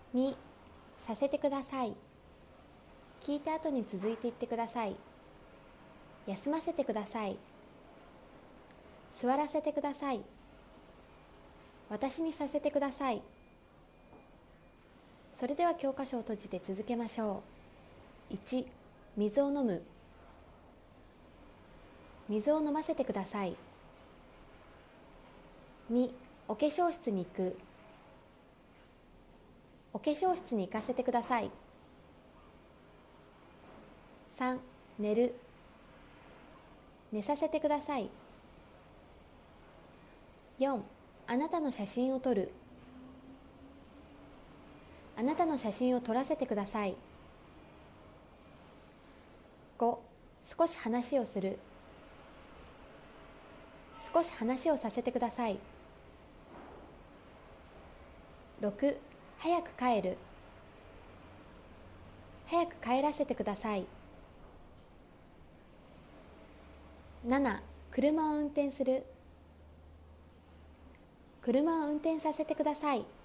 2、させてください。聞いた後に続いていってください。休ませてください。座らせてください。私にさせてください。それでは教科書を閉じて続けましょう。1、水を飲む。水を飲ませてください。2、お化粧室に行く。お化粧室に行かせてください。3、寝る。寝させてください。4、あなたの写真を撮る。あなたの写真を撮らせてください。5、少し話をする。少し話をさせてください。6、早く帰る。早く帰らせてください。7、車を運転する。車を運転させてください。